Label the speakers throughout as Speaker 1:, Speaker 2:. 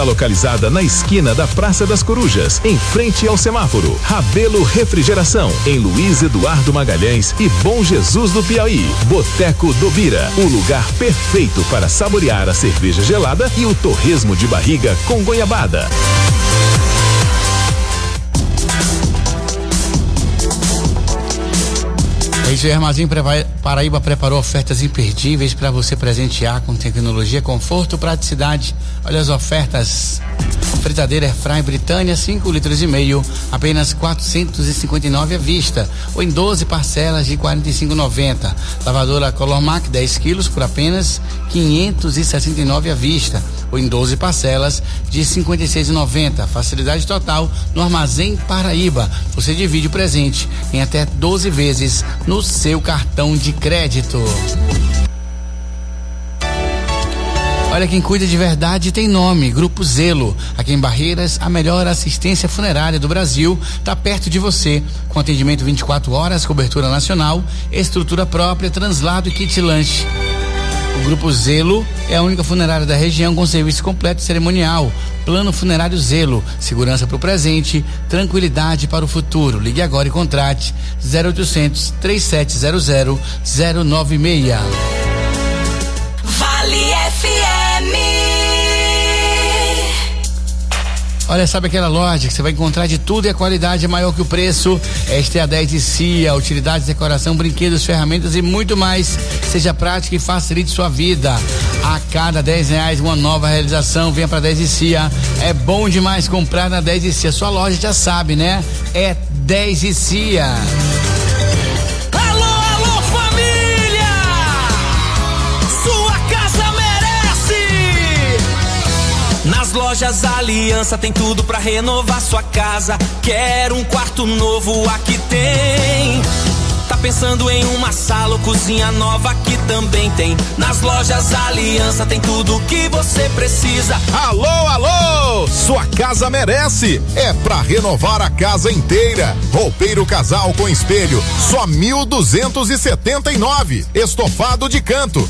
Speaker 1: Localizada na esquina da Praça das Corujas, em frente ao semáforo. Rabelo Refrigeração, em Luiz Eduardo Magalhães e Bom Jesus do Piauí. Boteco do Bira, o lugar perfeito para saborear a cerveja gelada e o torresmo de barriga com goiabada.
Speaker 2: O Armazém Paraíba preparou ofertas imperdíveis para você presentear com tecnologia, conforto, praticidade. Olha as ofertas. Fritadeira Airfryer Britânia 5,5 litros, apenas R$459 à vista, ou em 12 parcelas de R$45,90. Lavadora Colormac 10 quilos por apenas R$569 à vista, ou em 12 parcelas de R$56,90. Facilidade total no Armazém Paraíba. Você divide o presente em até 12 vezes no seu cartão de crédito. Olha, quem cuida de verdade tem nome, Grupo Zelo. Aqui em Barreiras, a melhor assistência funerária do Brasil está perto de você, com atendimento 24 horas, cobertura nacional, estrutura própria, translado e kit lanche. O Grupo Zelo é a única funerária da região com serviço completo e cerimonial. Plano Funerário Zelo, segurança para o presente, tranquilidade para o futuro. Ligue agora e contrate 0800 3700 096.
Speaker 3: Vale FM.
Speaker 2: Olha, sabe aquela loja que você vai encontrar de tudo e a qualidade é maior que o preço? Esta é a 10 de Cia, utilidades, decoração, brinquedos, ferramentas e muito mais. Seja prática e facilite sua vida. A cada R$10 uma nova realização. Venha para 10 de Cia. É bom demais comprar na 10 de Cia. Sua loja já sabe, né? É 10 de Cia.
Speaker 4: Nas lojas Aliança tem tudo pra renovar sua casa. Quer um quarto novo? Aqui tem. Tá pensando em uma sala ou cozinha nova? Aqui também tem. Nas lojas Aliança tem tudo o que você precisa.
Speaker 5: Alô, alô! Sua casa merece. É pra renovar a casa inteira. Roupeiro casal com espelho, só R$1.279. Estofado de canto,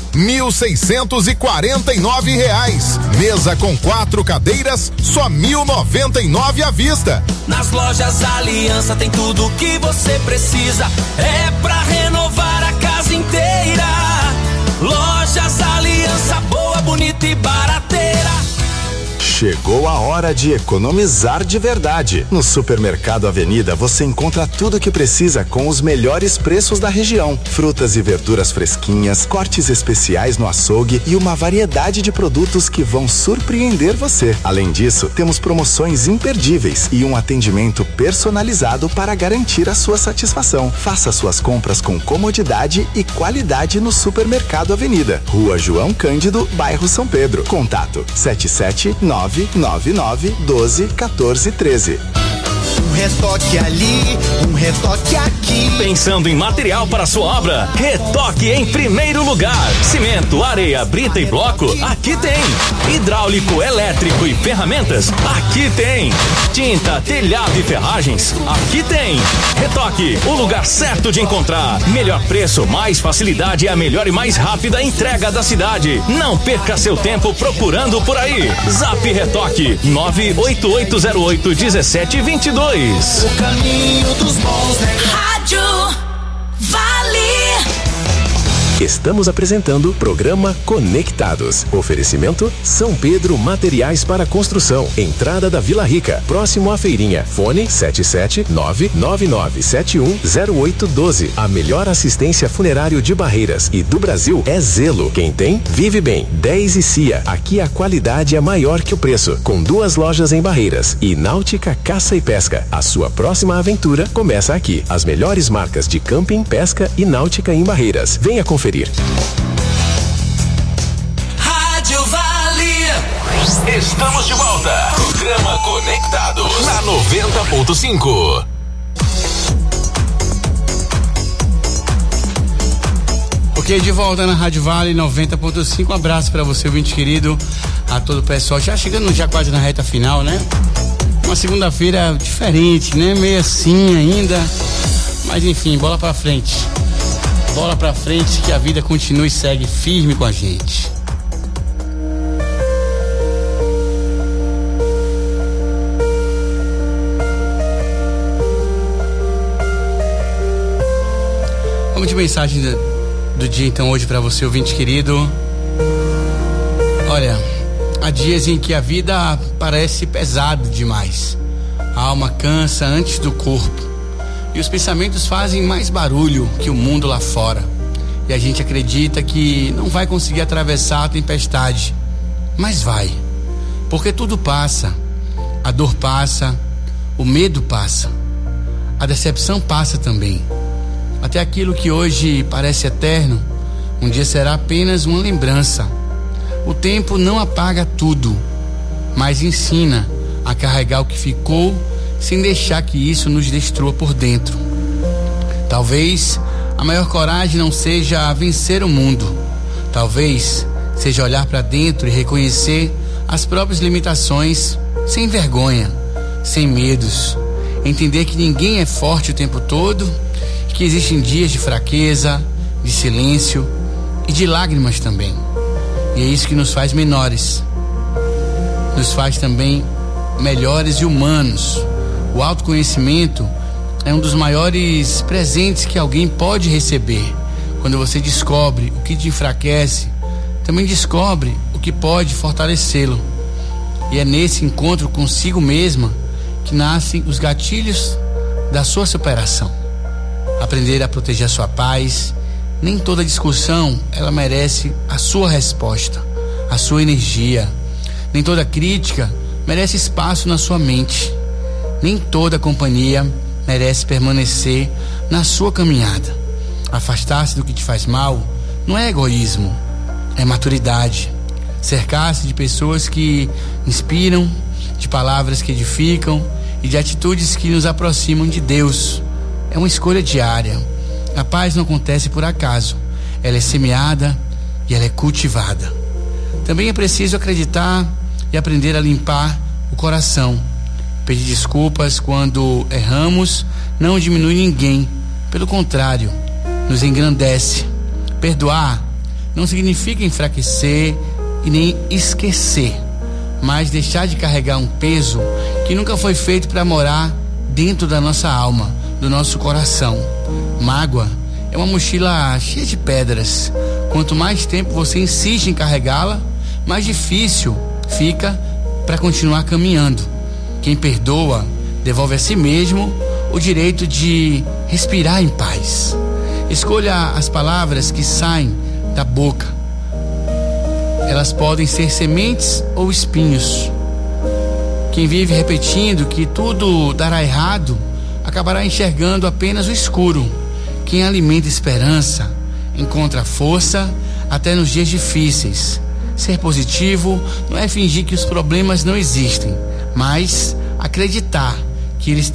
Speaker 5: R$1.649. Mesa com 4 cadeiras, só R$1.099 à vista.
Speaker 4: Nas lojas Aliança tem tudo o que você precisa. É pra renovar a casa inteira. Lojas Aliança, boa, bonita e barateira.
Speaker 6: Chegou a hora de economizar de verdade. No Supermercado Avenida você encontra tudo o que precisa com os melhores preços da região. Frutas e verduras fresquinhas, cortes especiais no açougue e uma variedade de produtos que vão surpreender você. Além disso, temos promoções imperdíveis e um atendimento personalizado para garantir a sua satisfação. Faça suas compras com comodidade e qualidade no Supermercado Avenida. Rua João Cândido, bairro São Pedro. Contato 77999121413.
Speaker 7: Um retoque ali, um retoque aqui.
Speaker 8: Pensando em material para sua obra? Retoque em primeiro lugar. Cimento, areia, brita e bloco? Aqui tem. Hidráulico, elétrico e ferramentas? Aqui tem. Tinta, telhado e ferragens? Aqui tem. Retoque, o lugar certo de encontrar. Melhor preço, mais facilidade e a melhor e mais rápida entrega da cidade. Não perca seu tempo procurando por aí. Zap Retoque 988081722.
Speaker 7: O caminho dos bons negócios.
Speaker 3: Rádio Vale.
Speaker 1: Estamos apresentando o programa Conectados. Oferecimento São Pedro Materiais para Construção. Entrada da Vila Rica, próximo à feirinha. Fone 77999710812. A melhor assistência funerário de Barreiras e do Brasil é Zelo. Quem tem, vive bem. 10 e Cia. Aqui a qualidade é maior que o preço. Com 2 lojas em Barreiras e Náutica Caça e Pesca. A sua próxima aventura começa aqui. As melhores marcas de camping, pesca e náutica em Barreiras. Venha conferir.
Speaker 4: Rádio Vale.
Speaker 1: Estamos de volta. Programa Conectados na 90.5.
Speaker 2: Ok, de volta na Rádio Vale 90.5. Um abraço pra você, ouvinte querido, a todo o pessoal. Já chegando já quase na reta final, né? Uma segunda-feira diferente, né? Meio assim ainda. Mas enfim, bola pra frente. Bola pra frente, que a vida continue e segue firme com a gente. mensagem do dia então hoje para você, ouvinte querido. Olha, há dias em que a vida parece pesada demais. A alma cansa antes do corpo e os pensamentos fazem mais barulho que o mundo lá fora. E a gente acredita que não vai conseguir atravessar a tempestade, mas vai, porque tudo passa. A dor passa, o medo passa, a decepção passa também. Até aquilo que hoje parece eterno, um dia será apenas uma lembrança. O tempo não apaga tudo, mas ensina a carregar o que ficou, sem deixar que isso nos destrua por dentro. Talvez a maior coragem não seja vencer o mundo. Talvez seja olhar para dentro e reconhecer as próprias limitações, sem vergonha, sem medos. Entender que ninguém é forte o tempo todo, que existem dias de fraqueza, de silêncio e de lágrimas também. E é isso que nos faz menores, nos faz também melhores e humanos. O autoconhecimento é um dos maiores presentes que alguém pode receber. Quando você descobre o que te enfraquece, também descobre o que pode fortalecê-lo. E é nesse encontro consigo mesma que nascem os gatilhos da sua superação. Aprender a proteger a sua paz. Nem toda discussão ela merece a sua resposta, a sua energia. Nem toda crítica merece espaço na sua mente. Nem toda companhia merece permanecer na sua caminhada. Afastar-se do que te faz mal não é egoísmo, é maturidade. Cercar-se de pessoas que inspiram, de palavras que edificam e de atitudes que nos aproximam de Deus é uma escolha diária. A paz não acontece por acaso, ela é semeada e ela é cultivada. Também é preciso acreditar e aprender a limpar o coração. Pedir desculpas quando erramos não diminui ninguém, pelo contrário, nos engrandece. Perdoar não significa enfraquecer e nem esquecer, mas deixar de carregar um peso que nunca foi feito para morar dentro da nossa alma, do nosso coração. Mágoa é uma mochila cheia de pedras. Quanto mais tempo você insiste em carregá-la, mais difícil fica para continuar caminhando. Quem perdoa devolve a si mesmo o direito de respirar em paz. Escolha as palavras que saem da boca. Elas podem ser sementes ou espinhos. Quem vive repetindo que tudo dará errado acabará enxergando apenas o escuro. Quem alimenta esperança encontra força até nos dias difíceis. Ser positivo não é fingir que os problemas não existem, mas acreditar que eles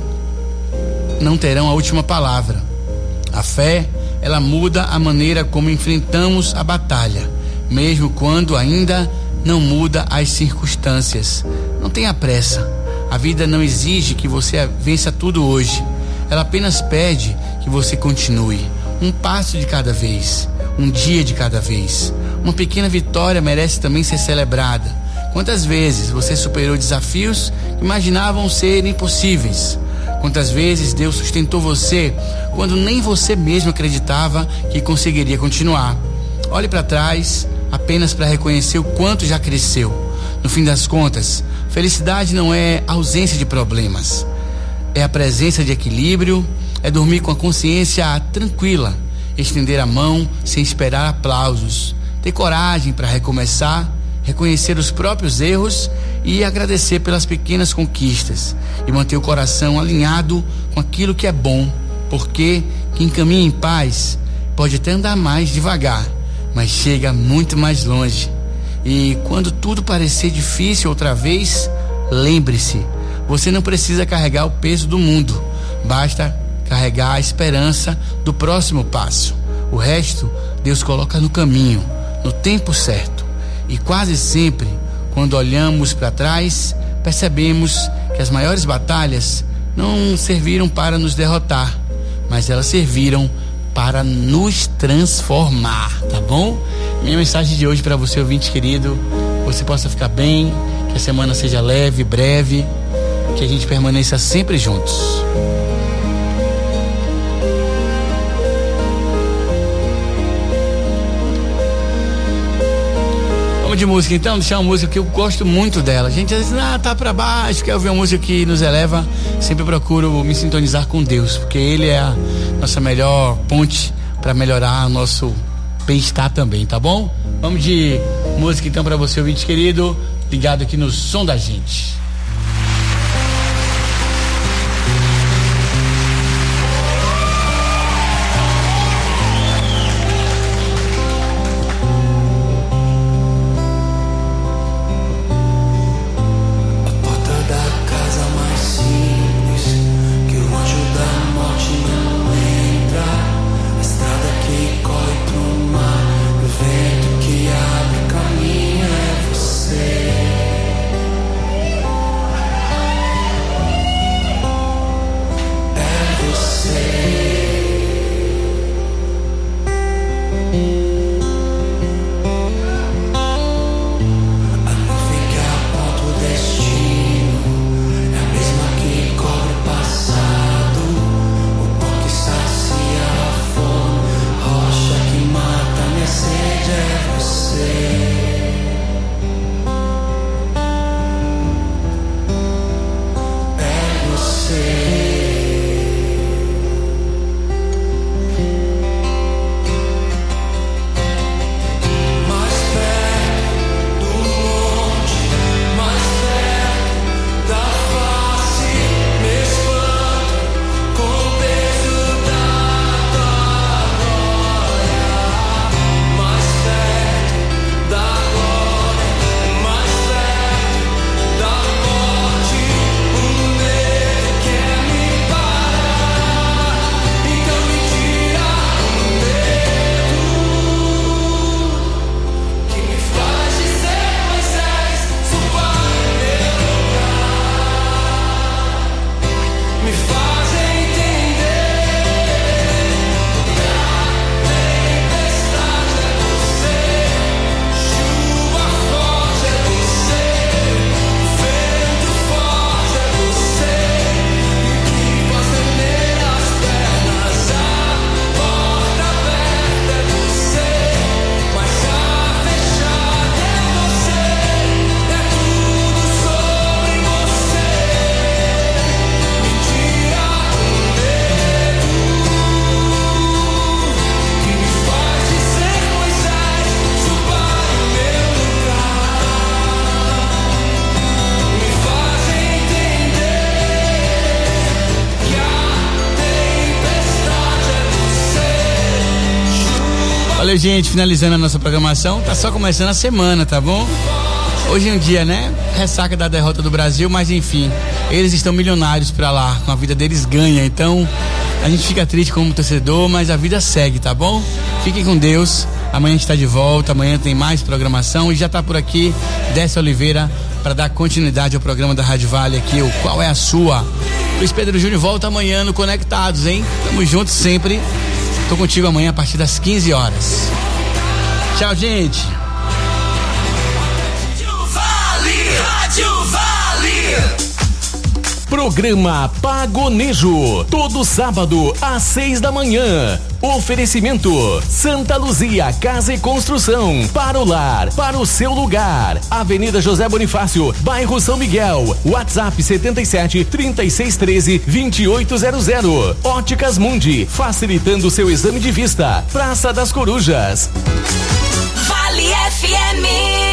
Speaker 2: não terão a última palavra. A fé, ela muda a maneira como enfrentamos a batalha, mesmo quando ainda não muda as circunstâncias. Não tenha pressa. A vida não exige que você vença tudo hoje. Ela apenas pede que você continue. Um passo de cada vez, um dia de cada vez. Uma pequena vitória merece também ser celebrada. Quantas vezes você superou desafios que imaginavam ser impossíveis? Quantas vezes Deus sustentou você quando nem você mesmo acreditava que conseguiria continuar? Olhe para trás apenas para reconhecer o quanto já cresceu. No fim das contas, felicidade não é ausência de problemas, é a presença de equilíbrio, é dormir com a consciência tranquila, estender a mão sem esperar aplausos, ter coragem para recomeçar, reconhecer os próprios erros e agradecer pelas pequenas conquistas e manter o coração alinhado com aquilo que é bom, porque quem caminha em paz pode até andar mais devagar, mas chega muito mais longe. E quando tudo parecer difícil outra vez, lembre-se, você não precisa carregar o peso do mundo, basta carregar a esperança do próximo passo. O resto Deus coloca no caminho, no tempo certo. E quase sempre, quando olhamos para trás, percebemos que as maiores batalhas não serviram para nos derrotar, mas elas serviram para nos transformar, tá bom? Minha mensagem de hoje para você, ouvinte querido, você possa ficar bem, que a semana seja leve, breve, que a gente permaneça sempre juntos. Vamos de música então, deixar uma música que eu gosto muito dela. A gente diz, tá pra baixo, quer ouvir uma música que nos eleva. Sempre procuro me sintonizar com Deus, porque Ele é a nossa melhor ponte para melhorar o nosso bem-estar também, tá bom? Vamos de música então pra você, ouvinte querido, ligado aqui no Som da Gente. Olha, gente, finalizando a nossa programação, tá só começando a semana, tá bom? Hoje em dia, né? Ressaca da derrota do Brasil, mas enfim, eles estão milionários pra lá, com a vida deles ganha, então a gente fica triste como torcedor, mas a vida segue, tá bom? Fiquem com Deus, amanhã a gente tá de volta, amanhã tem mais programação e já tá por aqui Décio Oliveira para dar continuidade ao programa da Rádio Vale aqui, o Qual é a Sua? Luiz Pedro Júnior volta amanhã no Conectados, hein? Tamo juntos sempre. Tô contigo amanhã a partir das 15 horas. Tchau, gente.
Speaker 3: Rádio Vale.
Speaker 8: Programa Pagonejo, todo sábado às 6 da manhã. Oferecimento Santa Luzia Casa e Construção, para o lar, para o seu lugar. Avenida José Bonifácio, bairro São Miguel. WhatsApp 77 3613 2800. Óticas Mundi, facilitando seu exame de vista. Praça das Corujas.
Speaker 3: Vale FM.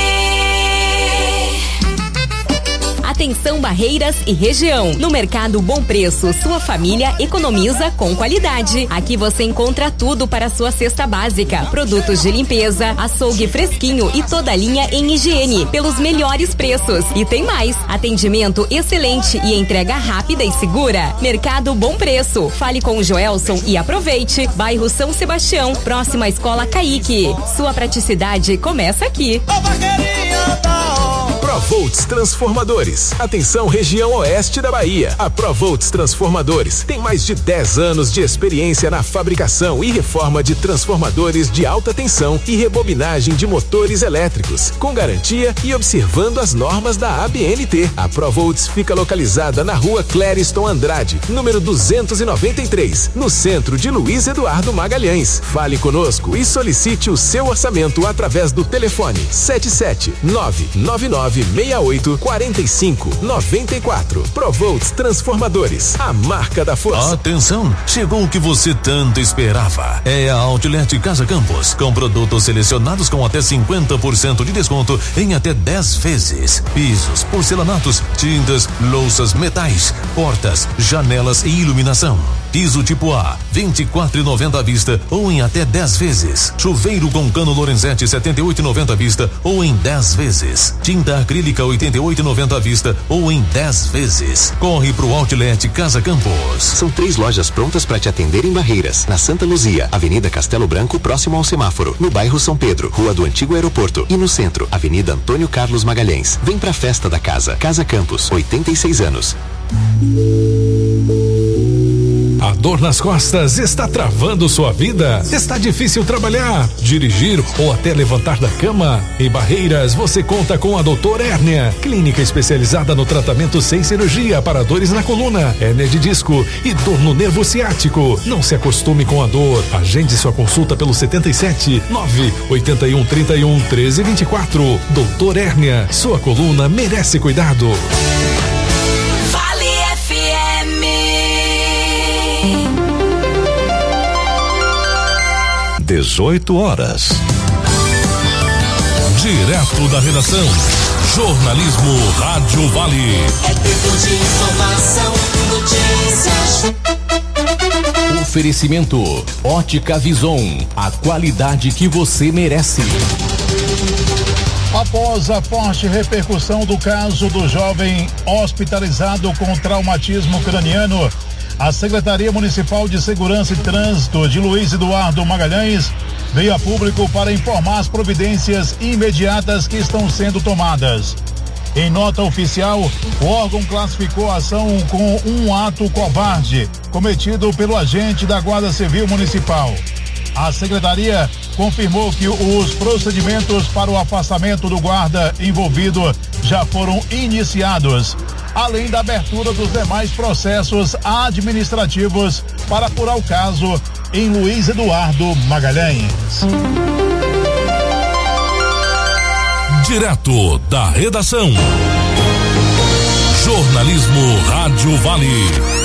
Speaker 9: Atenção Barreiras e região. No Mercado Bom Preço, sua família economiza com qualidade. Aqui você encontra tudo para a sua cesta básica. Produtos de limpeza, açougue fresquinho e toda a linha em higiene, pelos melhores preços. E tem mais, atendimento excelente e entrega rápida e segura. Mercado Bom Preço. Fale com o Joelson e aproveite. Bairro São Sebastião, próxima à Escola Caique. Sua praticidade começa aqui.
Speaker 7: A vaqueirinha da obra.
Speaker 1: Provolts Transformadores. Atenção, região oeste da Bahia. A Provolts Transformadores tem mais de 10 anos de experiência na fabricação e reforma de transformadores de alta tensão e rebobinagem de motores elétricos, com garantia e observando as normas da ABNT. A Provolts fica localizada na rua Clériston Andrade, número 293, no centro de Luiz Eduardo Magalhães. Fale conosco e solicite o seu orçamento através do telefone 77999684594. Provolts Transformadores, a marca da força.
Speaker 10: Atenção, chegou o que você tanto esperava. É a Outlet Casa Campos, com produtos selecionados com até 50% de desconto em até 10 vezes. Pisos, porcelanatos, tintas, louças, metais, portas, janelas e iluminação. Piso tipo A, 24,90 à vista ou em até 10 vezes. Chuveiro com cano Lorenzetti, 78,90 à vista ou em 10 vezes. Tinta acrílica, 88,90 à vista ou em 10 vezes. Corre pro Outlet Casa Campos.
Speaker 1: São 3 lojas prontas para te atender em Barreiras, na Santa Luzia, Avenida Castelo Branco, próximo ao semáforo, no bairro São Pedro, Rua do Antigo Aeroporto, e no centro, Avenida Antônio Carlos Magalhães. Vem pra festa da casa. Casa Campos, 86 anos.
Speaker 11: A dor nas costas está travando sua vida? Está difícil trabalhar, dirigir ou até levantar da cama? Em Barreiras, você conta com a Doutor Hérnia, clínica especializada no tratamento sem cirurgia para dores na coluna, hérnia de disco e dor no nervo ciático. Não se acostume com a dor. Agende sua consulta pelo 77 981 31 13 24. Doutor Hérnia, sua coluna merece cuidado.
Speaker 10: 18 horas. Direto da redação. Jornalismo Rádio Vale.
Speaker 3: É tempo de informação, notícias.
Speaker 12: Oferecimento Ótica Vison, a qualidade que você merece.
Speaker 13: Após a forte repercussão do caso do jovem hospitalizado com traumatismo craniano, a Secretaria Municipal de Segurança e Trânsito de Luiz Eduardo Magalhães veio a público para informar as providências imediatas que estão sendo tomadas. Em nota oficial, o órgão classificou a ação como um ato covarde cometido pelo agente da Guarda Civil Municipal. A Secretaria confirmou que os procedimentos para o afastamento do guarda envolvido já foram iniciados, além da abertura dos demais processos administrativos para apurar o caso em Luiz Eduardo Magalhães.
Speaker 10: Direto da redação. Jornalismo Rádio Vale.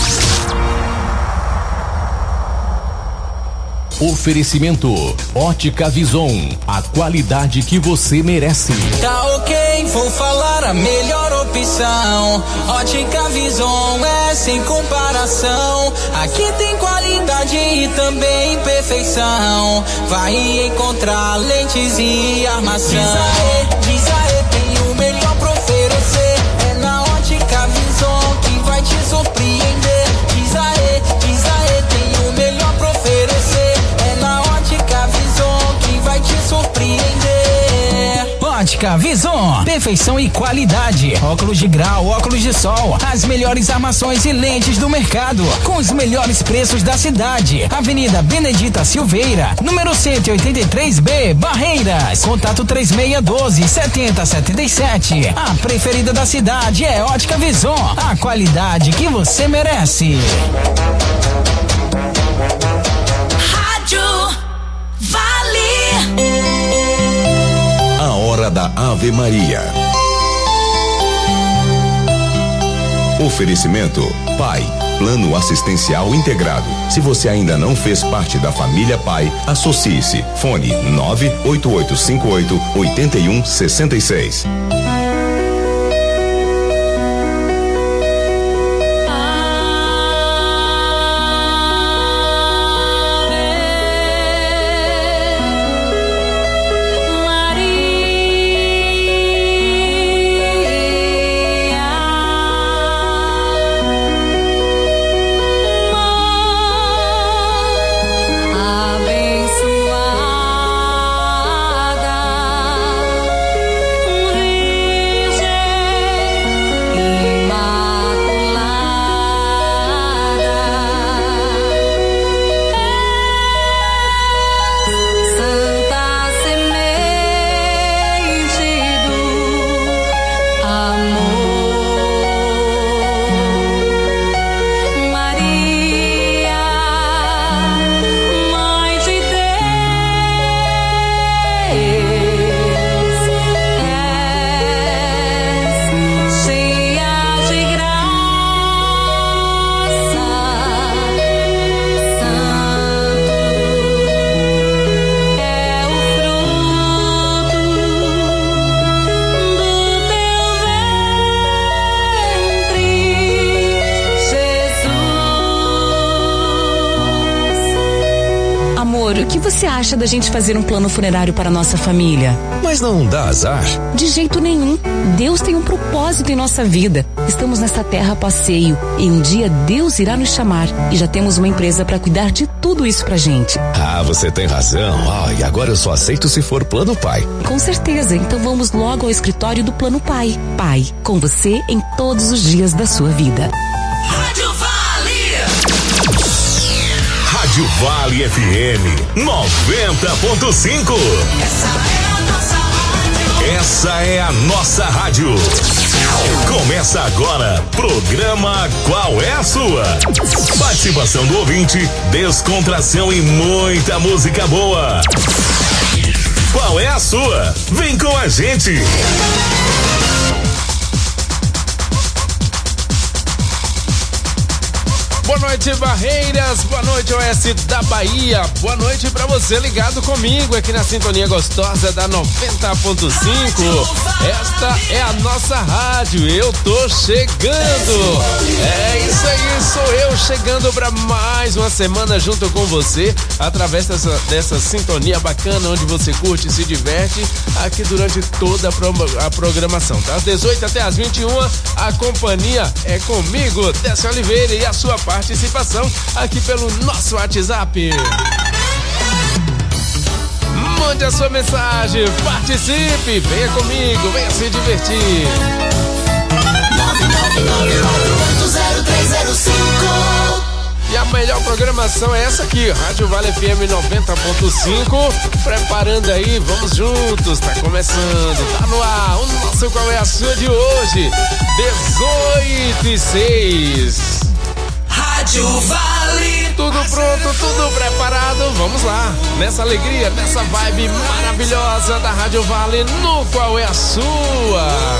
Speaker 12: Oferecimento Ótica Vison, a qualidade que você merece.
Speaker 4: Tá ok, vou falar a melhor opção. Ótica Vison é sem comparação. Aqui tem qualidade e também perfeição. Vai encontrar lentes e armação. Diz aê, tem o melhor pra oferecer. É na Ótica Vison que vai te surpreender. Diz aê, tem o melhor pra oferecer. Vai te surpreender.
Speaker 14: Ótica Vison, perfeição e qualidade. Óculos de grau, óculos de sol, as melhores armações e lentes do mercado, com os melhores preços da cidade. Avenida Benedita Silveira, número 183B, Barreiras. Contato 3612-7077. A preferida da cidade é Ótica Vison, a qualidade que você merece.
Speaker 3: Rádio Vale.
Speaker 10: A hora da Ave Maria. Oferecimento Pai, Plano Assistencial Integrado. Se você ainda não fez parte da família Pai, associe-se. Fone 98858-8166.
Speaker 3: Abençoada
Speaker 15: Amor, o que você acha da gente fazer um plano funerário para nossa família?
Speaker 1: Mas não dá azar?
Speaker 15: De jeito nenhum. Deus tem um propósito em nossa vida. Estamos nessa terra a passeio e um dia Deus irá nos chamar. E já temos uma empresa para cuidar de tudo isso pra gente.
Speaker 1: Ah, você tem razão. E agora eu só aceito se for Plano Pai.
Speaker 15: Com certeza, então vamos logo ao escritório do Plano Pai. Pai, com você em todos os dias da sua vida.
Speaker 3: Rádio Vale.
Speaker 10: Rádio Vale FM 90.5. Essa é a nossa rádio. Começa agora, programa Qual é a Sua? Participação do ouvinte, descontração e muita música boa. Qual é a sua? Vem com a gente.
Speaker 16: Boa noite, Barreiras. Boa noite, Oeste da Bahia. Boa noite pra você ligado comigo aqui na sintonia gostosa da 90.5. Esta é a nossa rádio. Eu tô chegando. É isso aí, sou eu chegando pra mais uma semana junto com você através dessa sintonia bacana onde você curte e se diverte aqui durante toda a programação. Das 18 até as 21, a companhia é comigo, Décio Oliveira, e a sua participação aqui pelo nosso WhatsApp. Mande a sua mensagem, participe, venha comigo, venha se divertir.
Speaker 3: 999-80-305.
Speaker 16: E a melhor programação é essa aqui, Rádio Vale FM 90.5. Preparando aí, vamos juntos, tá começando, tá no ar, o nosso Qual é a Sua de hoje, 18:06.
Speaker 3: Rádio Vale.
Speaker 16: Tudo pronto, tudo preparado, vamos lá, nessa alegria, nessa vibe maravilhosa da Rádio Vale no Qual é a Sua?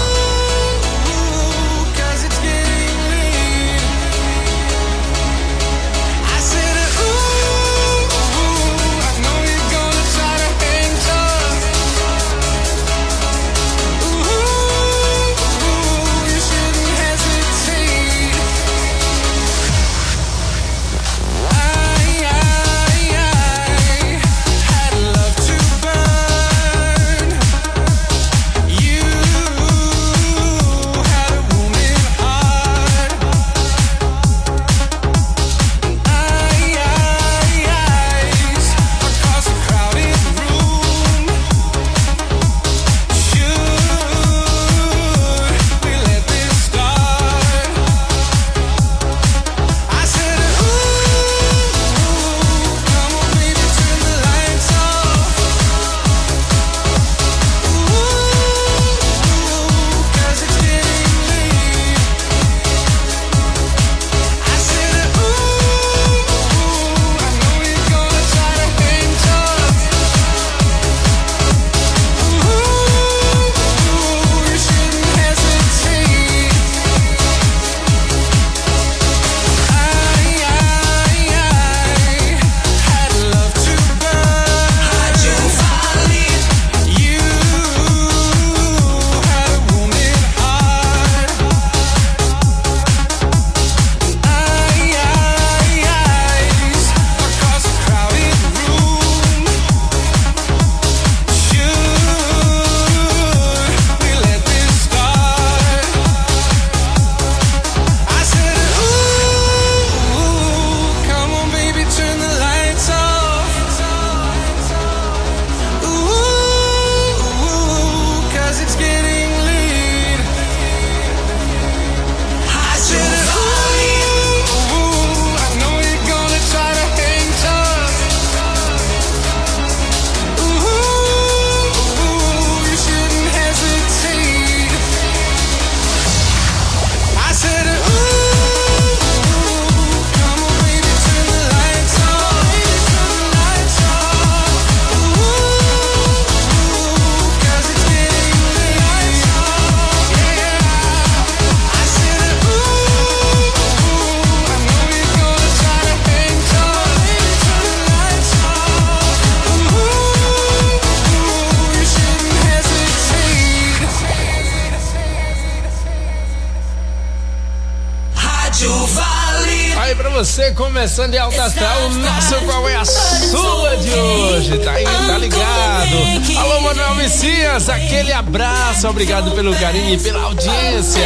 Speaker 16: Aí pra você, começando em alta astral, o nosso Qual é a Sua de hoje, tá aí, tá ligado? Alô, Manuel Messias, aquele abraço, obrigado pelo carinho e pela audiência.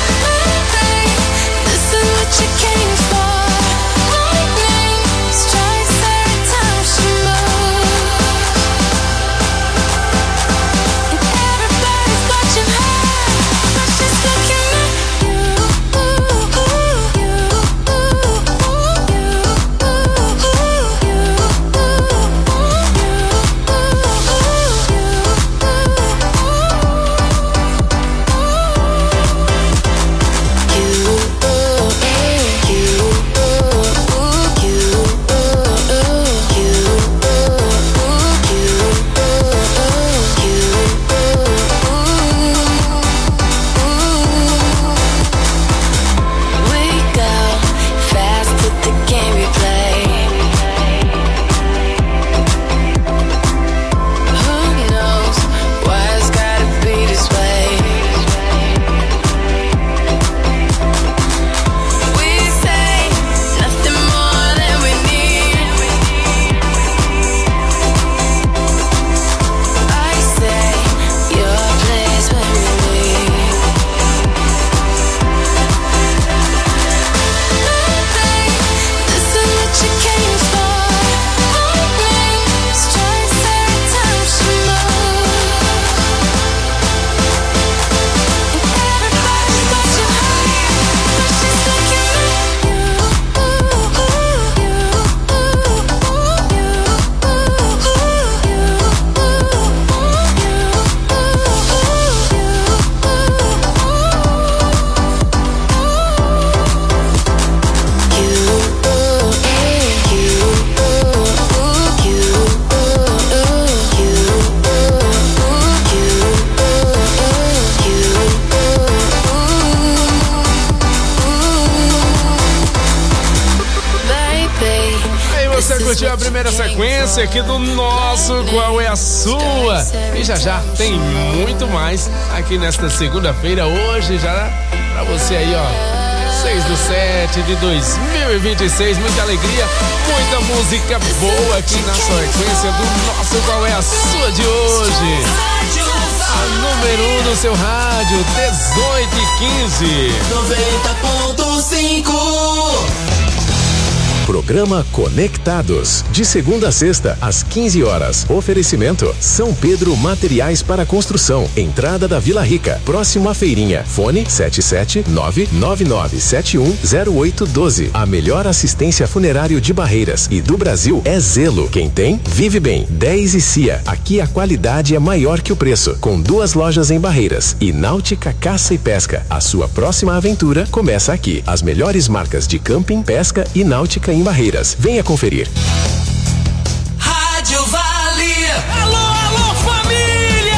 Speaker 17: Strike
Speaker 16: sequência aqui do nosso Qual é a Sua? E já tem muito mais aqui nesta segunda-feira, hoje já pra você aí, ó. 6/7/2026, muita alegria, muita música boa aqui na sequência do nosso Qual é a Sua de hoje. A número 1 no seu rádio, 18h15.
Speaker 3: 90.5.
Speaker 1: Programa Conectados, de segunda a sexta, às 15 horas. Oferecimento: São Pedro Materiais para Construção, entrada da Vila Rica, próximo à feirinha. Fone 77999710812. A melhor assistência funerário de Barreiras e do Brasil é Zelo. Quem tem, vive bem. 10 e Cia, aqui a qualidade é maior que o preço. Com 2 lojas em Barreiras e Náutica Caça e Pesca. A sua próxima aventura começa aqui. As melhores marcas de camping, pesca e náutica em Barreiras. Venha conferir.
Speaker 3: Rádio Vale. Alô, alô, família!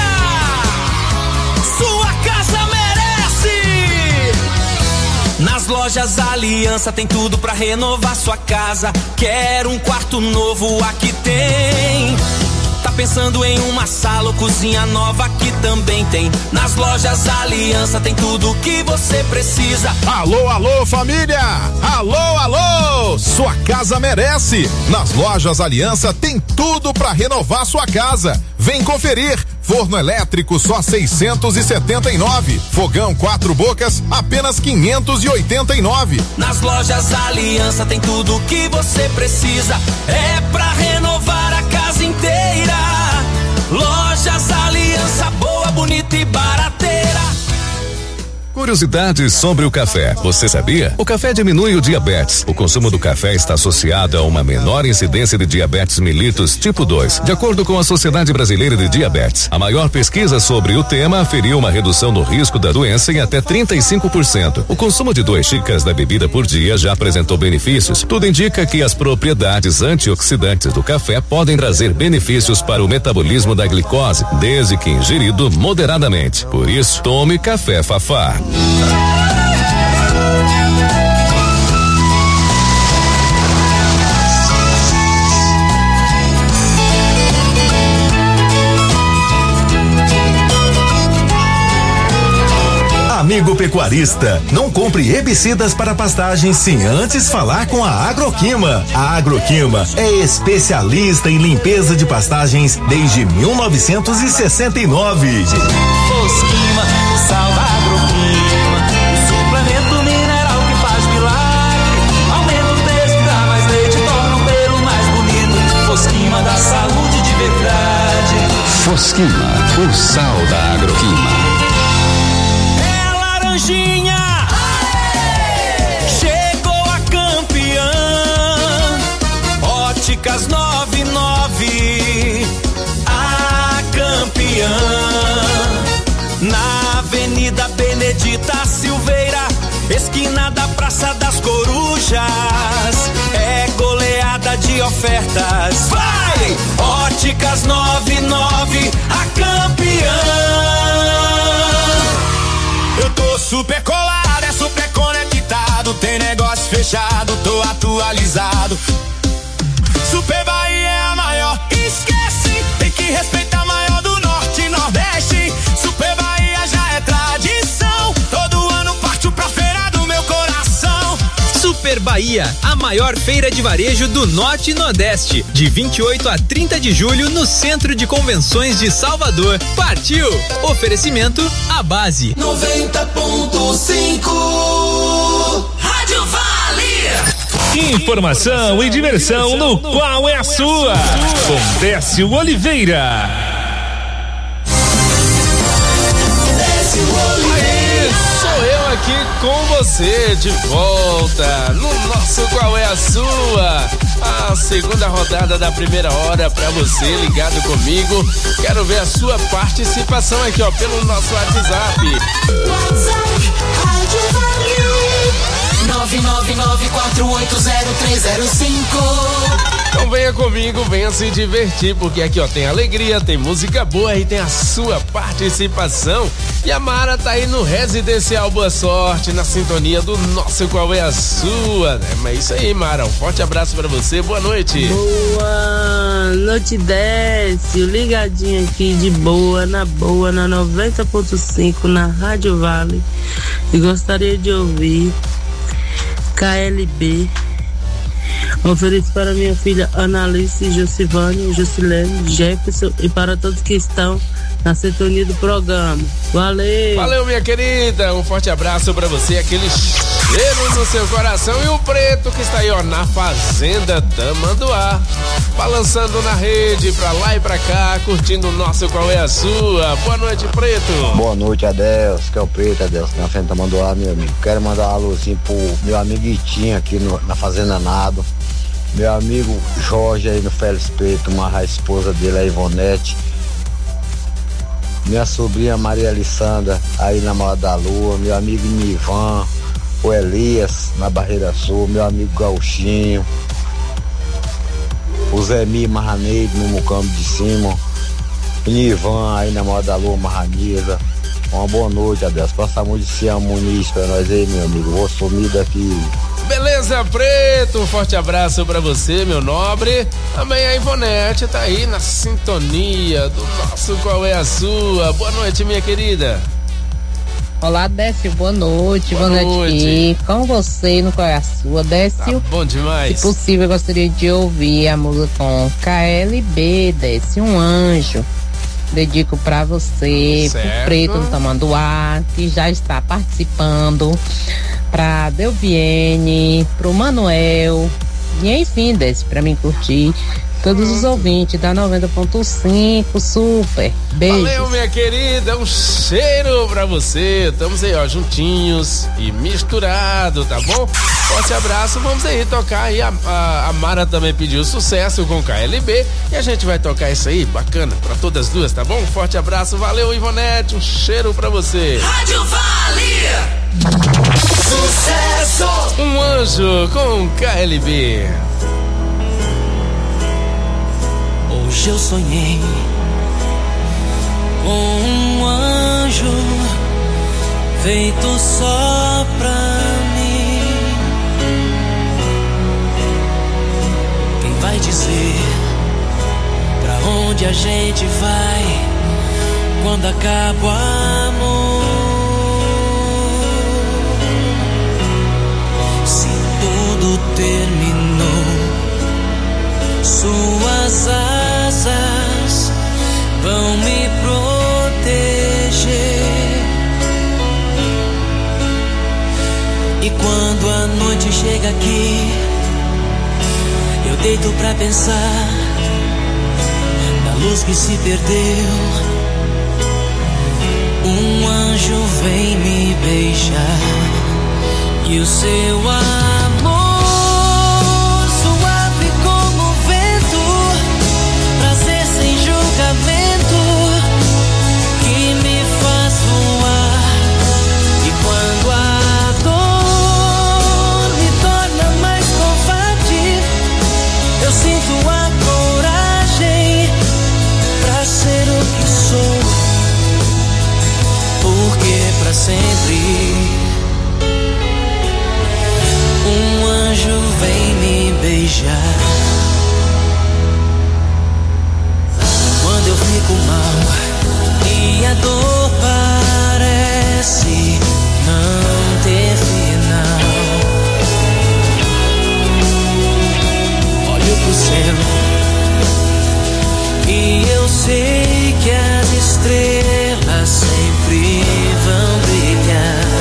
Speaker 3: Sua casa merece!
Speaker 4: Nas lojas Aliança tem tudo pra renovar sua casa. Quer um quarto novo? Aqui tem. Tá pensando em uma sala ou cozinha nova? Aqui também tem. Nas lojas Aliança tem tudo o que você precisa.
Speaker 5: Alô, alô, família! Alô, alô! Sua casa merece! Nas lojas Aliança tem tudo pra renovar sua casa. Vem conferir. Forno elétrico só 679. Fogão 4 bocas apenas 589.
Speaker 4: Nas lojas Aliança tem tudo o que você precisa. É pra renovar a casa inteira. Lojas Aliança, boa, bonita e barateira.
Speaker 10: Curiosidades sobre o café. Você sabia? O café diminui o diabetes. O consumo do café está associado a uma menor incidência de diabetes mellitus tipo 2, de acordo com a Sociedade Brasileira de Diabetes. A maior pesquisa sobre o tema aferiu uma redução no risco da doença em até 35%. O consumo de 2 xícaras da bebida por dia já apresentou benefícios. Tudo indica que as propriedades antioxidantes do café podem trazer benefícios para o metabolismo da glicose, desde que ingerido moderadamente. Por isso, tome café Fafá.
Speaker 17: Amigo pecuarista, não compre herbicidas para pastagens sem antes falar com a Agroquima. A Agroquima é especialista em limpeza de pastagens desde 1969.
Speaker 3: Fosquima, salva Agroquima, o suplemento mineral que faz milagre. Aumenta o peso, dá mais leite, torna o pelo mais bonito. Fosquima dá saúde de verdade.
Speaker 12: Fosquima, o sal da Agroquima.
Speaker 4: Chegou a campeã, Óticas 99, a campeã, na Avenida Benedita Silveira, esquina da Praça das Corujas, é goleada de ofertas. Vai! Óticas 99, a campeã.
Speaker 18: Eu tô super colado, é super conectado. Tem negócio fechado, tô atualizado. Super Bahia é a maior, esquece. Tem que respeitar a maior do Norte e Nordeste. Super Bahia já é tradição. Todo ano parto pra feira do meu coração.
Speaker 19: Super Bahia, a maior feira de varejo do Norte e Nordeste, de 28 a 30 de julho no Centro de Convenções de Salvador. Partiu! Oferecimento A Base
Speaker 3: 90.5 Rádio Vale.
Speaker 11: Informação e diversão no Qual é a Sua? Com Décio Oliveira.
Speaker 16: Sou eu aqui com você de volta no nosso Qual é a Sua? A segunda rodada da primeira hora pra você ligado comigo. Quero ver a sua participação aqui, ó, pelo nosso WhatsApp.
Speaker 3: WhatsApp Rádio Vale
Speaker 16: Então venha comigo, venha se divertir, porque aqui ó tem alegria, tem música boa e tem a sua participação. E a Mara tá aí no Residencial Boa Sorte, na sintonia do nosso Qual é a Sua, né? Mas é isso aí, Mara, um forte abraço pra você, boa noite.
Speaker 20: Boa noite, Décio, ligadinho aqui de boa, na 90.5 na Rádio Vale. E gostaria de ouvir KLB. Ofereço para minha filha Analice, Josivane, Jusilene, Jefferson e para todos que estão na sintonia do programa. Valeu!
Speaker 16: Valeu, minha querida! Um forte abraço pra você, aquele cheiro no seu coração. E o Preto que está aí, ó, na Fazenda Tamanduá, balançando na rede pra lá e pra cá, curtindo o nosso Qual é a Sua. Boa noite, Preto!
Speaker 21: Boa noite, Adelso, que é o Preto, Adelso, na Fazenda Tamanduá, meu amigo. Quero mandar um alôzinho pro meu amigo Itinho aqui na Fazenda Nado. Meu amigo Jorge aí no Félix Preto, a esposa dele, a Ivonete. Minha sobrinha Maria Alessandra aí na Mora da Lua. Meu amigo Nivan, o Elias na Barreira Sul. Meu amigo Gauchinho. O Zemi Marraneiro no Mucambo de Cima. O Nivan aí na Mora da Lua, Marranisa. Uma boa noite, Adeus. Passa muito de Cian Muniz pra nós aí, meu amigo. Vou sumir daqui.
Speaker 16: Beleza, Preto, um forte abraço pra você, meu nobre. Também a Ivonete tá aí na sintonia do nosso Qual é a Sua. Boa noite, minha querida.
Speaker 22: Olá, Décio, boa noite. Boa noite. Com você no Qual é a Sua, Décio?
Speaker 16: Tá bom demais.
Speaker 22: Se possível, eu gostaria de ouvir a música com KLB, Décio, um anjo. Dedico pra você,
Speaker 16: certo.
Speaker 22: Pro Preto no Tamanduá, que já está participando, pra Delviene, pro Manuel, e enfim, Décio, pra mim curtir. Todos os ouvintes da 90.5, super. Beijos.
Speaker 16: Valeu, minha querida, um cheiro pra você. Estamos aí, ó, juntinhos e misturado, tá bom? Forte abraço, vamos aí tocar aí. A Mara também pediu sucesso com KLB e a gente vai tocar isso aí, bacana, pra todas duas, tá bom? Forte abraço, valeu, Ivonete, um cheiro pra você.
Speaker 3: Rádio Vale! Sucesso!
Speaker 16: Um anjo com KLB.
Speaker 3: Hoje eu sonhei com um anjo feito só pra mim. Quem vai dizer pra onde a gente vai quando acaba o amor? Se tudo terminou, suas asas vão me proteger. E quando a noite chega aqui, eu deito pra pensar na luz que se perdeu. Um anjo vem me beijar e o seu amor que me faz voar. E quando a dor me torna mais covarde, eu sinto a coragem pra ser o que sou. Porque pra sempre um anjo vem me beijar. Quando eu fico mal e a dor parece não ter final, olho pro céu e eu sei que as estrelas sempre vão brilhar.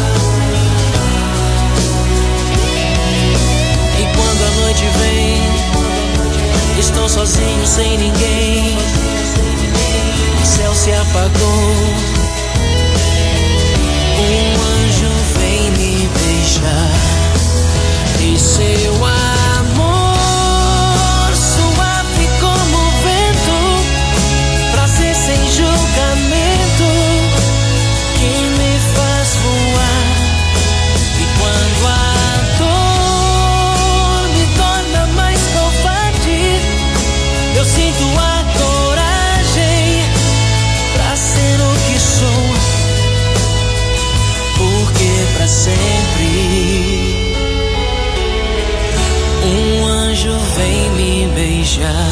Speaker 3: E quando a noite vem, estou sozinho sem ninguém, o céu se apagou. Um anjo vem me beijar e seu amor suave como o vento, prazer sem julgamento, que me faz voar. E quando a sinto a coragem pra ser o que sou, porque pra sempre um anjo vem me beijar.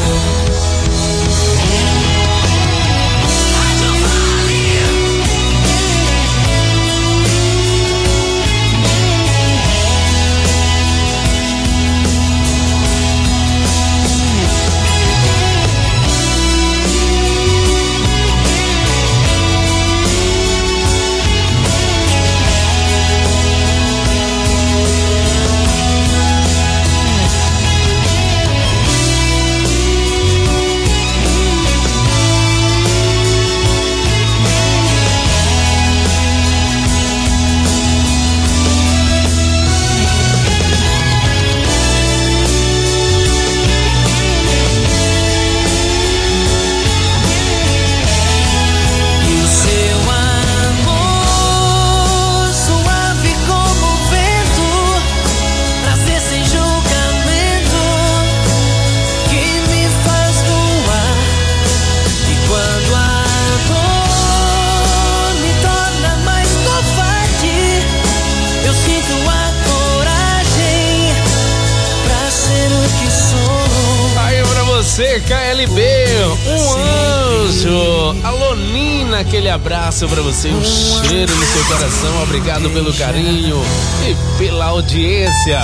Speaker 16: KLB, um anjo. Alô, Nina, aquele abraço pra você, um cheiro no seu coração. Obrigado pelo carinho e pela audiência.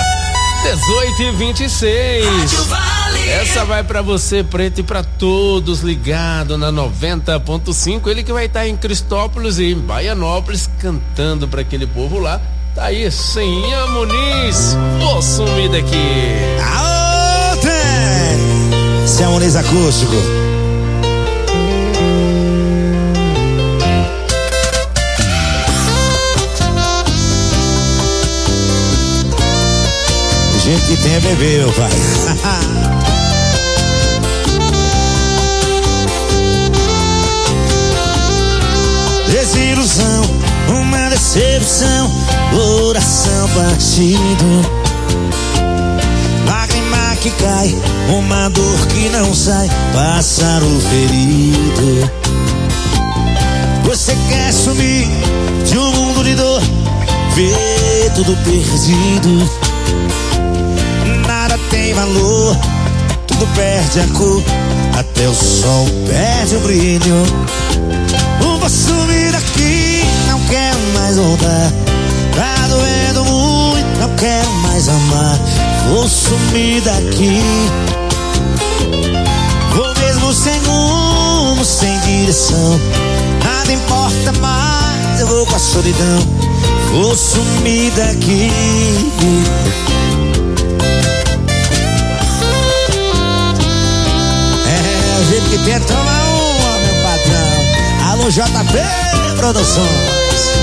Speaker 16: 18h26. Essa vai pra você, Preto, e pra todos ligados na 90.5. Ele que vai estar em Cristópolis e em Baianópolis cantando pra aquele povo lá. Tá aí, Senha Muniz. Vou sumir daqui.
Speaker 2: Aô, tem! Senha Muniz acústico. Gente que tem a beber, meu pai. Desilusão, uma decepção, coração partido. Lágrima que cai, uma dor que não sai, pássaro ferido. Você quer sumir de um mundo de dor, ver tudo perdido. Nada tem valor, tudo perde a cor, até o sol perde o brilho. Vou sumir daqui, não quero mais voltar. Tá doendo muito, não quero mais amar. Vou sumir daqui. Vou mesmo sem rumo, sem direção. Nada importa mais, eu vou com a solidão. Vou sumir daqui. É, o jeito que tem é tomar uma, meu patrão. Alô, JP Produções.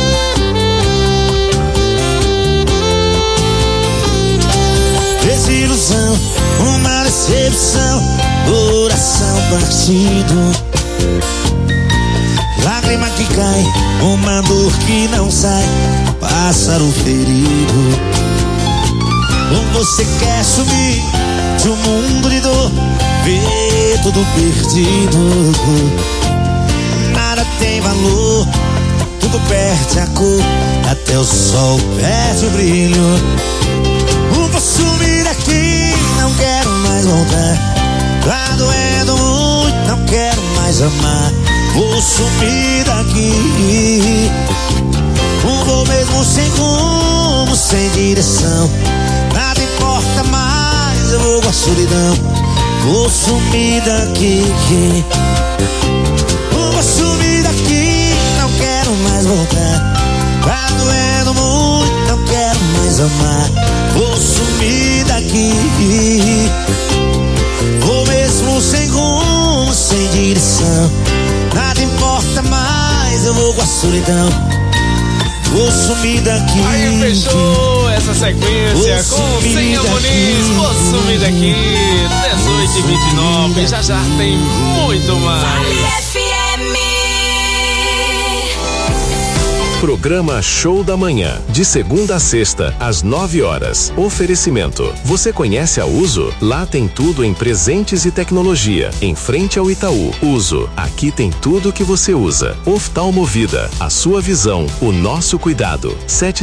Speaker 2: Desilusão, uma decepção, coração partido. Lágrima que cai, uma dor que não sai, pássaro ferido. Você quer sumir de um mundo de dor, ver tudo perdido. Nada tem valor, tudo perde a cor, até o sol perde o brilho. Vou sumir daqui, não quero mais voltar. Tá doendo muito, não quero mais amar. Vou sumir daqui. Vou mesmo sem rumo, sem direção. Nada importa mais, eu vou com a solidão. Vou sumir daqui. Vou sumir daqui, não quero mais voltar. Tá doendo muito, não quero mais amar. Vou sumir daqui. Vou mesmo sem rumo, sem direção. Nada importa mais, eu vou com a solidão. Vou sumir daqui.
Speaker 16: Aí fechou essa sequência com Senha Muniz. Vou sumir daqui. 18h29. Já tem muito mais.
Speaker 1: Programa Show da Manhã, de segunda a sexta, às 9 horas. Oferecimento. Você conhece a Uso? Lá tem tudo em presentes e tecnologia. Em frente ao Itaú. Uso. Aqui tem tudo que você usa. Oftalmovida. A sua visão. O nosso cuidado.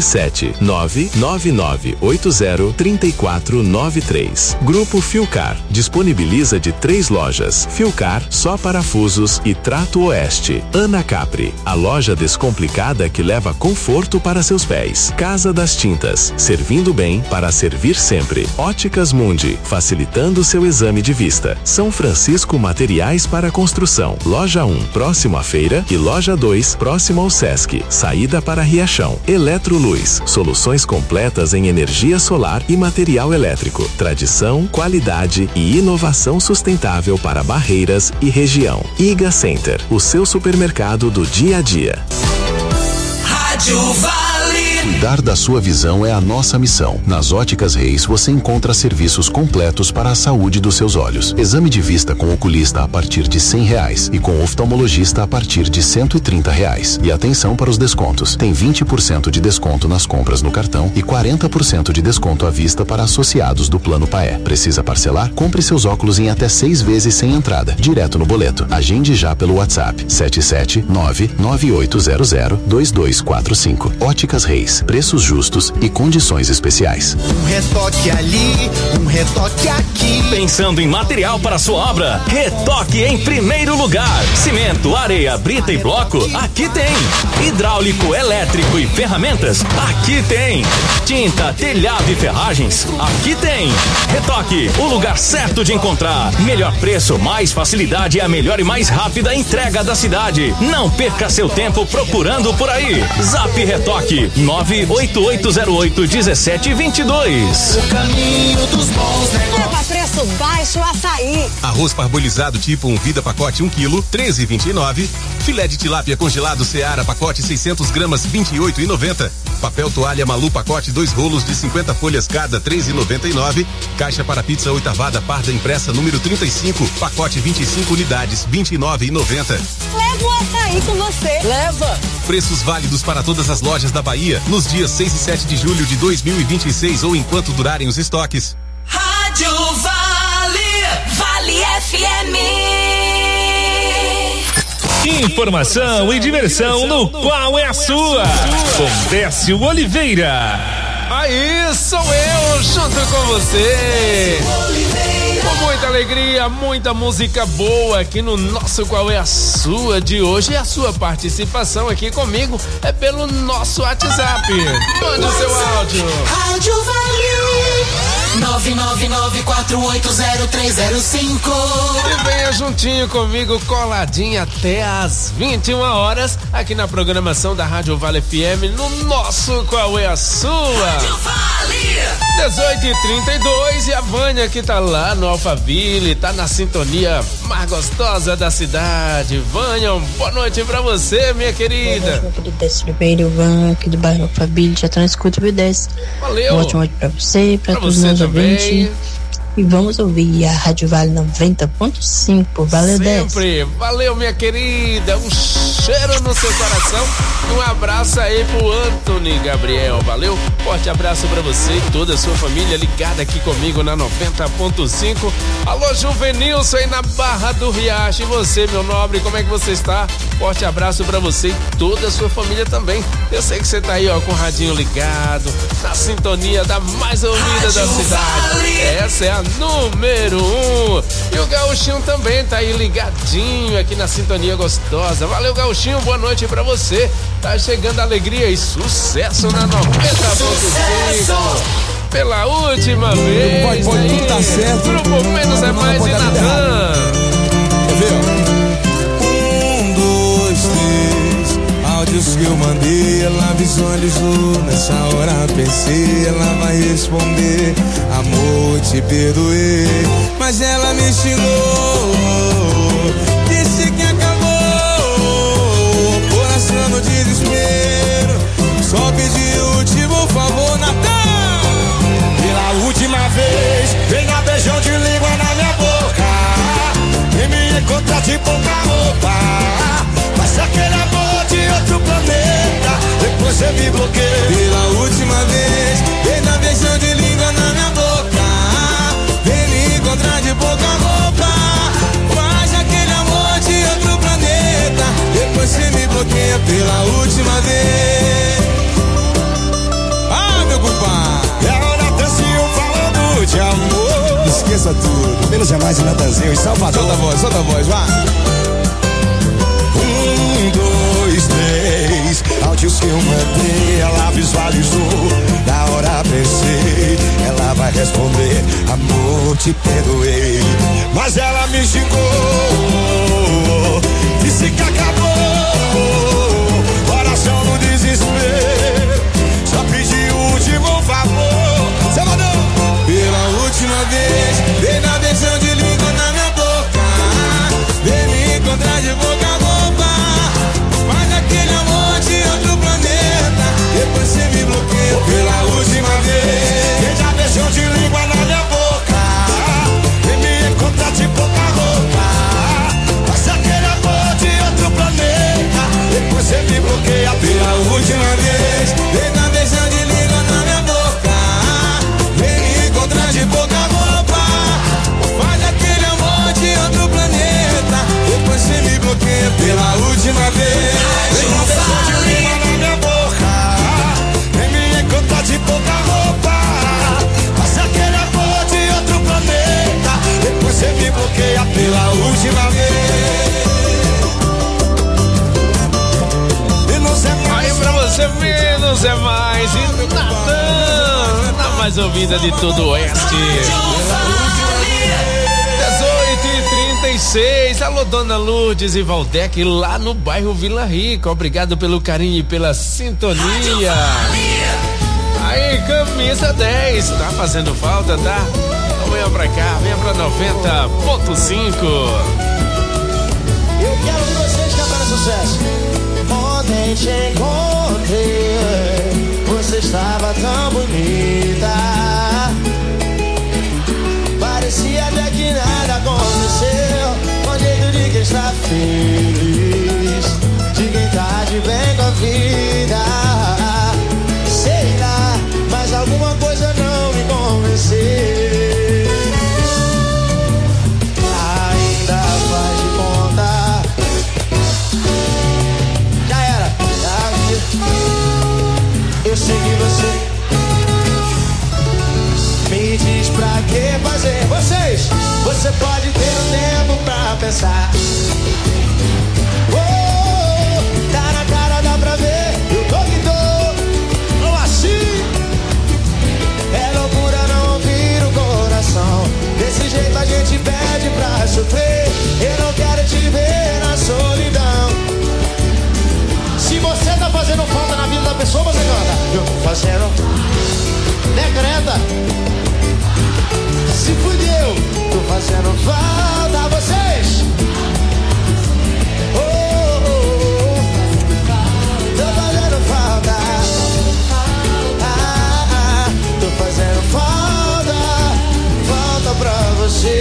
Speaker 1: 77999803493. Grupo Filcar. Disponibiliza de 3 lojas. Filcar, só parafusos e Trato Oeste. Ana Capri. A loja descomplicada que leva conforto para seus pés. Casa das Tintas, servindo bem para servir sempre. Óticas Mundi, facilitando seu exame de vista. São Francisco Materiais para Construção. Loja 1, próximo à feira, e Loja 2, próximo ao Sesc. Saída para Riachão. Eletroluz, soluções completas em energia solar e material elétrico. Tradição, qualidade e inovação sustentável para Barreiras e região. Iga Center, o seu supermercado do dia a dia.
Speaker 3: Rádio Vale.
Speaker 6: Cuidar da sua visão é a nossa missão. Nas Óticas Reis você encontra serviços completos para a saúde dos seus olhos. Exame de vista com oculista a partir de R$100 e com oftalmologista a partir de R$130. E atenção para os descontos. Tem 20% de desconto nas compras no cartão e 40% de desconto à vista para associados do Plano Paé. Precisa parcelar? Compre seus óculos em até 6 vezes sem entrada, direto no boleto. Agende já pelo WhatsApp 77998002245. Óticas Reis. Preços justos e condições especiais.
Speaker 7: Um retoque ali, um retoque aqui.
Speaker 8: Pensando em material para sua obra? Retoque em primeiro lugar. Cimento, areia, brita e bloco? Aqui tem. Hidráulico, elétrico e ferramentas? Aqui tem. Tinta, telhado e ferragens? Aqui tem. Retoque, o lugar certo de encontrar. Melhor preço, mais facilidade e a melhor e mais rápida entrega da cidade. Não perca seu tempo procurando por aí. Zap Retoque 988081722.
Speaker 3: O caminho dos bons negócios.
Speaker 23: Leva preço baixo Açaí.
Speaker 24: Arroz parbolizado tipo 1 vida pacote 1 kg, 13,29. Filé de tilápia congelado Seara pacote 600 gramas, 28,90. Papel toalha Malu pacote 2 rolos de 50 folhas cada, 3,99. Caixa para pizza oitavada parda impressa número 35, pacote 25 unidades, 29,90.
Speaker 23: Leva o Açaí com você. Leva.
Speaker 24: Preços válidos para todas as lojas da Bahia nos dias 6 e 7 de julho de 2026 ou enquanto durarem os estoques.
Speaker 3: Rádio Vale. Vale FM.
Speaker 11: Informação e diversão no Qual é a Sua? Com Décio Oliveira.
Speaker 16: Aí sou eu, junto com você. Com muita alegria, muita música boa aqui no nosso Qual é a Sua de hoje. E a sua participação aqui comigo é pelo nosso WhatsApp. Mande o seu áudio.
Speaker 3: Rádio Vale 999480305.
Speaker 16: E venha juntinho comigo, coladinho até às 21 horas, aqui na programação da Rádio Vale FM, no nosso Qual é a Sua?
Speaker 3: Rádio Vale
Speaker 16: 18h32 e a Vânia que tá lá no Alphaville, tá na sintonia mais gostosa da cidade. Vânia, boa noite pra você, minha querida.
Speaker 25: Boa noite, meu querido Décio Oliveira, o Van aqui do bairro Alphaville, já tá na escuta do 10.
Speaker 16: Valeu.
Speaker 25: Um ótimo noite pra você, pra todos os meus ouvintes. E vamos ouvir a Rádio Vale 90.5. Valeu, Décio.
Speaker 16: Sempre. Valeu, minha querida. Um cheiro no seu coração. Um abraço aí pro Anthony Gabriel. Valeu. Forte abraço pra você e toda a sua família ligada aqui comigo na 90.5. Alô, Juvenilson aí na Barra do Riacho. E você, meu nobre, como é que você está? Forte abraço pra você e toda a sua família também. Eu sei que você tá aí, ó, com o radinho ligado, na sintonia da mais ouvida da cidade. Essa é a número 1. E o Gauchinho também tá aí ligadinho aqui na sintonia gostosa. Valeu, Gauchinho, boa noite pra você. Tá chegando alegria e sucesso na 90.5. Pela última vez.
Speaker 26: Pode tudo tá certo.
Speaker 16: Grupo Menos é Mais e Natan.
Speaker 26: Quer ver, ó? 1, 2, 3. Áudios que eu mandei, ela visualizou. Nessa hora pensei, ela vai responder. Amor, te perdoei, mas ela me xingou. Disse que acabou, coração no desespero. Só pedi o último favor, Natan. Pela última vez, venha beijão de língua na minha boca. E me encontrar de pouca roupa. Mas aquele amor de outro planeta. me bloqueia. Pela última vez, vem dar beijão de língua na minha boca. Vem me encontrar de pouca roupa. Faz aquele amor de outro planeta. Depois você me bloqueia pela última vez. Ah, meu compadre. É o Natanzinho falando de amor.
Speaker 5: Esqueça tudo, menos jamais o Natanzinho em Salvador.
Speaker 26: Solta a voz, vai.
Speaker 5: 1, 2, 3. Áudios que eu mandei, ela visualizou. Na hora pensei, ela vai responder: amor, te perdoei.
Speaker 26: Mas ela me xingou, disse que acabou. Coração no desespero, só pedi o último favor. Salvador! Pela última vez, vem na beijão de língua na minha boca. Vem me encontrar de boca a boca. Faz aquele amor de outro planeta. Depois você me bloqueia pela última vez. Vem na beijão de língua na minha boca. Vem me encontrar de boca a boca. Faz aquele amor de outro planeta. Depois você me bloqueia pela última vez. Vem na beijão de língua na minha boca. Vem me encontrar de boca a boca. Faz aquele amor de outro planeta. Depois você me bloqueia pela última vez. Vem na beijão de língua na minha boca. Vem me encontrar de boca a roupa. Faz aquele amor de outro planeta. Depois você me bloqueia pela última vez.
Speaker 16: Aí pra você, menos é mais. E Natan, na mais ouvida de todo o Oeste. 18h36. Alô, Dona Lourdes e Valdec, lá no bairro Vila Rica. Obrigado pelo carinho e pela sintonia. Aí, camisa 10. Tá fazendo falta, tá? Então venha pra cá, venha pra 90.5.
Speaker 2: Eu quero que vocês cantarem sucesso. Ontem te encontrei, você estava tão bonita. Parecia até que nada aconteceu. Com jeito de quem está feliz, de quem tá de bem com a vida. Sei lá, mas alguma coisa não me convenceu. Ainda faz de conta. Já era, já vi. Eu sei que você me diz pra que fazer. Vocês, você pode ter um tempo pra pensar. Oh, tá na cara, dá pra ver. Eu tô que tô, não assim. É loucura não ouvir o coração. Desse jeito a gente pede pra sofrer. Eu não quero te ver na solidão. Se você tá fazendo falta na vida da pessoa, você canta. Eu tô fazendo, decreta. Se fudeu, tô fazendo falta. Vocês, oh, oh, oh. Tô fazendo falta. Tô fazendo falta. Falta pra você.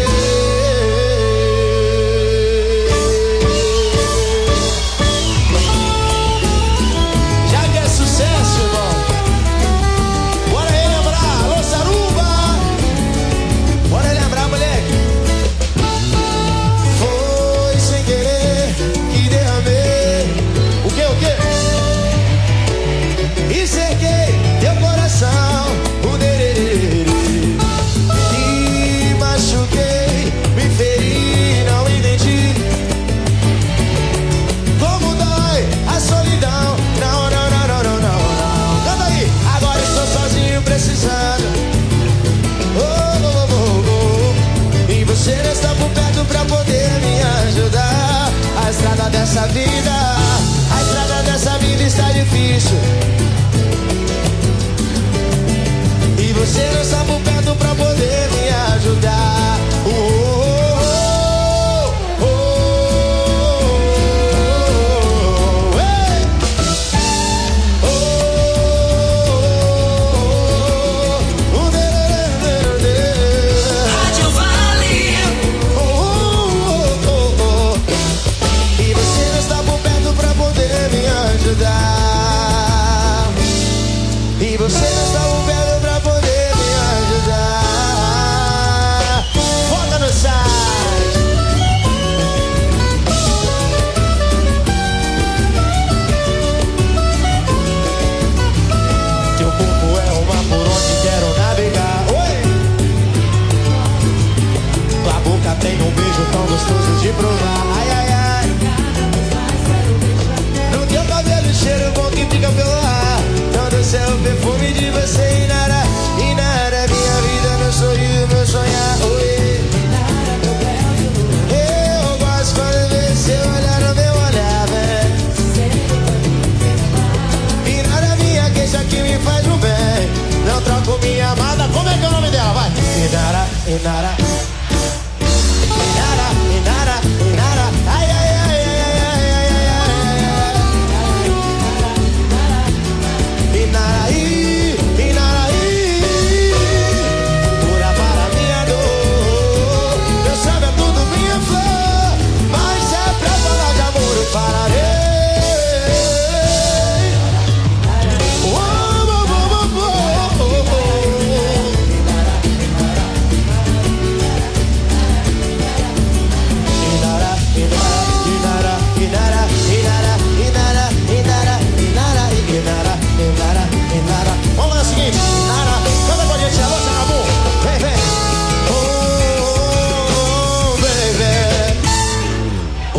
Speaker 2: Dessa vida, a estrada dessa vida está difícil. E você não está por perto pra poder me ajudar. Por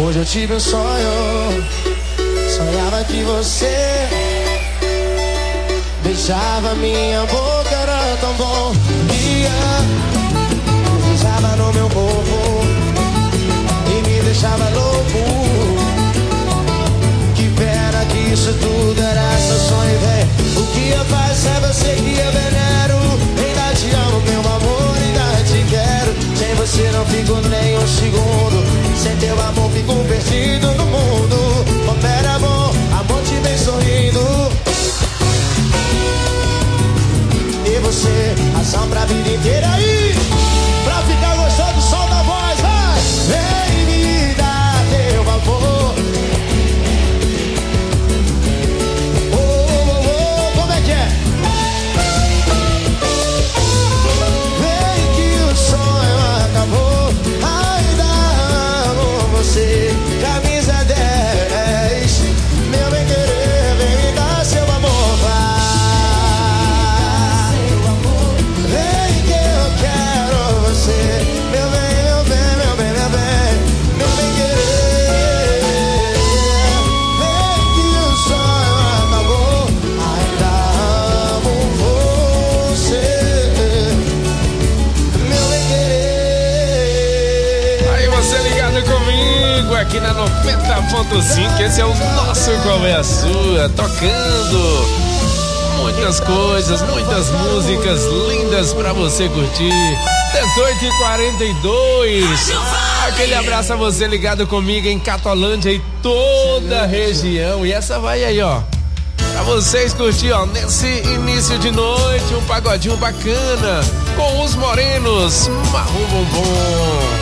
Speaker 5: Hoje eu tive um sonho, sonhava que você beijava minha boca, era tão bom. Beijava no meu corpo e me deixava louco. Que pena que isso tudo era seu sonho, véi. O que eu faço é você que eu venero. Ainda te amo, meu amor, ainda te quero. Sem você não fico nem um segundo. Sem teu amor fico perdido no mundo. Como era bom, amor te vem sorrindo. E você, razão pra vida inteira aí. Pra ficar gostoso, solta a voz, vai. Vem me dar teu amor. Como é que é? Vem que o sonho acabou. Ainda amo você. Camisa 10. Meu bem querer, vem me dar seu amor, vai. Vem que eu quero você. Meu bem, meu bem, meu bem, meu bem. Meu bem querer. Vem que o sonho acabou. Ainda amo você. Meu bem querer.
Speaker 16: Aí você ligado comigo aqui na 90.5. Esse é o nosso Qual é a Sua, tocando muitas coisas, muitas músicas lindas pra você curtir. 18h42. Aquele abraço a você ligado comigo em Catolândia e toda a região. E essa vai aí, ó, pra vocês curtir, ó, nesse início de noite, um pagodinho bacana com os Morenos, Marrom Bombom.